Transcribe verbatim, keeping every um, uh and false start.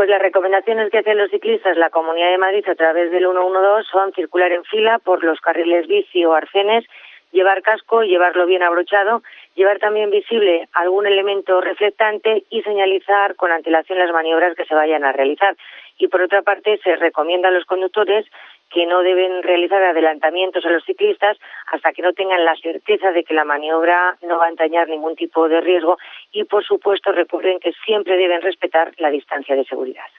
Pues las recomendaciones que hacen los ciclistas, la Comunidad de Madrid, a través del ciento doce son circular en fila por los carriles bici o arcenes, llevar casco y llevarlo bien abrochado, llevar también visible algún elemento reflectante y señalizar con antelación las maniobras que se vayan a realizar. Y por otra parte, se recomienda a los conductores que no deben realizar adelantamientos a los ciclistas hasta que no tengan la certeza de que la maniobra no va a entrañar ningún tipo de riesgo y, por supuesto, recuerden que siempre deben respetar la distancia de seguridad.